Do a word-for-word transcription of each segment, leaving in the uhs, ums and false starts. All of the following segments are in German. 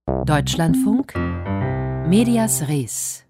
Deutschlandfunk Medias Res.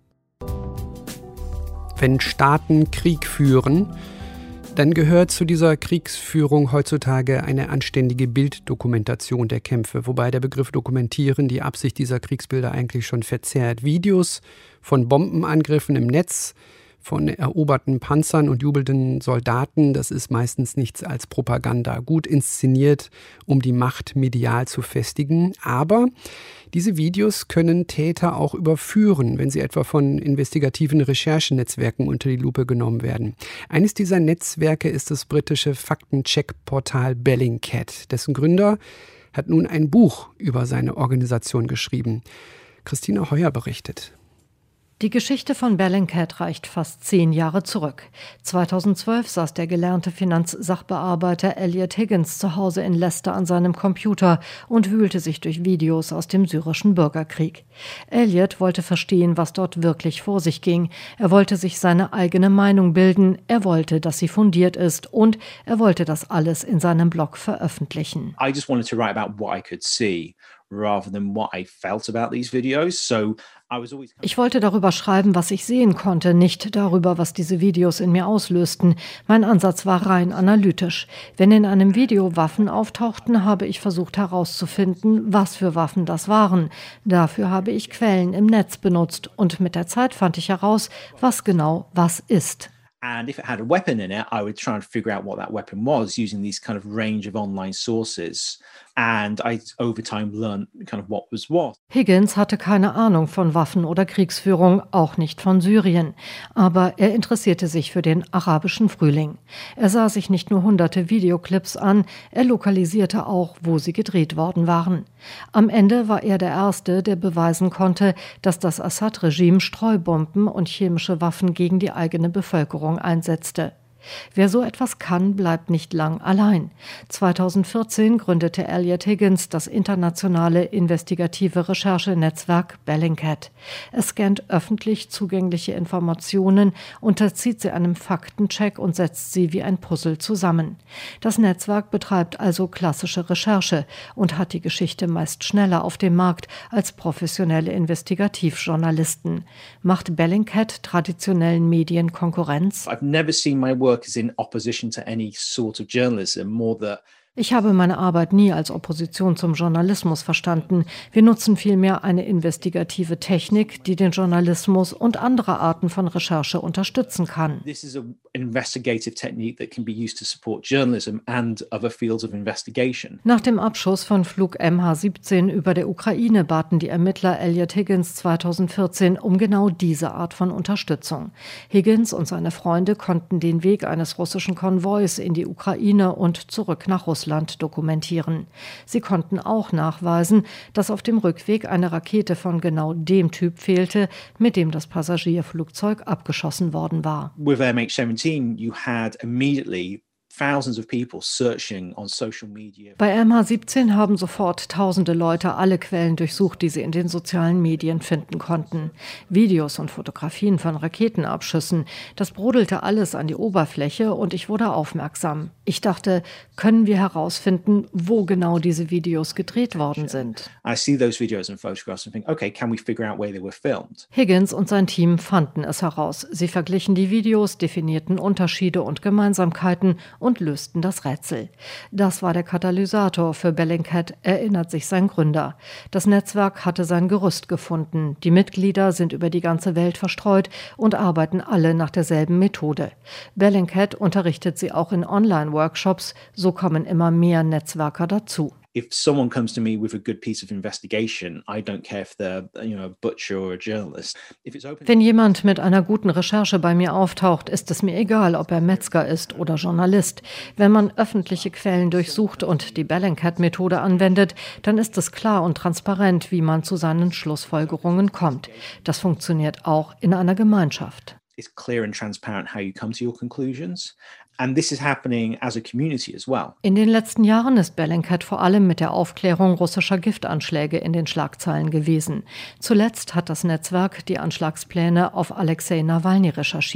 Wenn Staaten Krieg führen, dann gehört zu dieser Kriegsführung heutzutage eine anständige Bilddokumentation der Kämpfe, wobei der Begriff dokumentieren die Absicht dieser Kriegsbilder eigentlich schon verzerrt. Videos von Bombenangriffen im Netz, von eroberten Panzern und jubelnden Soldaten, das ist meistens nichts als Propaganda, gut inszeniert, um die Macht medial zu festigen. Aber diese Videos können Täter auch überführen, wenn sie etwa von investigativen Recherchenetzwerken unter die Lupe genommen werden. Eines dieser Netzwerke ist das britische Faktencheck-Portal Bellingcat. Dessen Gründer hat nun ein Buch über seine Organisation geschrieben. Christina Heuer berichtet. Die Geschichte von Bellingcat reicht fast zehn Jahre zurück. zweitausendzwölf saß der gelernte Finanzsachbearbeiter Elliot Higgins zu Hause in Leicester an seinem Computer und wühlte sich durch Videos aus dem syrischen Bürgerkrieg. Elliot wollte verstehen, was dort wirklich vor sich ging. Er wollte sich seine eigene Meinung bilden. Er wollte, dass sie fundiert ist, und er wollte das alles in seinem Blog veröffentlichen. I just wanted to write about what I could see, rather than what I felt about these videos. So Ich wollte darüber schreiben, was ich sehen konnte, nicht darüber, was diese Videos in mir auslösten. Mein Ansatz war rein analytisch. Wenn in einem Video Waffen auftauchten, habe ich versucht herauszufinden, was für Waffen das waren. Dafür habe ich Quellen im Netz benutzt, und mit der Zeit fand ich heraus, was genau was ist. And if it had a weapon in it, I would try and figure out what that weapon was using these kind of range of online sources. And I, over time, learned kind of what was what. Higgins hatte keine Ahnung von Waffen oder Kriegsführung, auch nicht von Syrien. Aber er interessierte sich für den arabischen Frühling. Er sah sich nicht nur hunderte Videoclips an, er lokalisierte auch, wo sie gedreht worden waren. Am Ende war er der Erste, der beweisen konnte, dass das Assad-Regime Streubomben und chemische Waffen gegen die eigene Bevölkerung einsetzte. Wer so etwas kann, bleibt nicht lang allein. zweitausendvierzehn gründete Elliot Higgins das internationale investigative Recherchenetzwerk Bellingcat. Es scannt öffentlich zugängliche Informationen, unterzieht sie einem Faktencheck und setzt sie wie ein Puzzle zusammen. Das Netzwerk betreibt also klassische Recherche und hat die Geschichte meist schneller auf dem Markt als professionelle Investigativjournalisten. Macht Bellingcat traditionellen Medien Konkurrenz? I've never seen my work is in opposition to any sort of journalism, more that Ich habe meine Arbeit nie als Opposition zum Journalismus verstanden. Wir nutzen vielmehr eine investigative Technik, die den Journalismus und andere Arten von Recherche unterstützen kann. This is an investigative technique that can be used to support journalism and other fields of investigation. Nach dem Abschuss von Flug M H siebzehn über der Ukraine baten die Ermittler Elliot Higgins zweitausendvierzehn um genau diese Art von Unterstützung. Higgins und seine Freunde konnten den Weg eines russischen Konvois in die Ukraine und zurück nach Russland dokumentieren. Sie konnten auch nachweisen, dass auf dem Rückweg eine Rakete von genau dem Typ fehlte, mit dem das Passagierflugzeug abgeschossen worden war. With M H seventeen, you had immediately thousands of people searching on social media. Bei M H siebzehn haben sofort tausende Leute alle Quellen durchsucht, die sie in den sozialen Medien finden konnten. Videos und Fotografien von Raketenabschüssen. Das brodelte alles an die Oberfläche und ich wurde aufmerksam. Ich dachte, können wir herausfinden, wo genau diese Videos gedreht worden sind? I see those videos and photographs and think, okay, can we figure out where they were filmed? Higgins und sein Team fanden es heraus. Sie verglichen die Videos, definierten Unterschiede und Gemeinsamkeiten und lösten das Rätsel. Das war der Katalysator für Bellingcat, erinnert sich sein Gründer. Das Netzwerk hatte sein Gerüst gefunden. Die Mitglieder sind über die ganze Welt verstreut und arbeiten alle nach derselben Methode. Bellingcat unterrichtet sie auch in Online-Workshops, so kommen immer mehr Netzwerker dazu. If someone comes to me with a good piece of investigation, I don't care if they're, you know, a butcher or a journalist. If it's open. Wenn jemand mit einer guten Recherche bei mir auftaucht, ist es mir egal, ob er Metzger ist oder Journalist. Wenn man öffentliche Quellen durchsucht und die Bellingcat-Methode anwendet, dann ist es klar und transparent, wie man zu seinen Schlussfolgerungen kommt. Das funktioniert auch in einer Gemeinschaft. It's clear and transparent how you come to your conclusions. And this is happening as a community as well. In den letzten Jahren ist Bellingcat vor allem mit der Aufklärung russischer Giftanschläge in den Schlagzeilen gewesen. Zuletzt hat das Netzwerk die Anschlagspläne auf Alexei Nawalny recherchiert.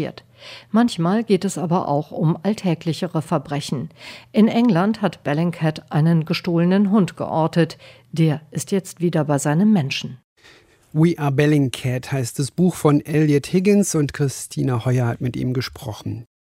Manchmal geht es aber auch um alltäglichere Verbrechen. In England hat Bellingcat einen gestohlenen Hund geortet. Der ist jetzt wieder bei seinem Menschen. We Are Bellingcat heißt das Buch von Elliot Higgins und Christina Heuer hat mit ihm gesprochen.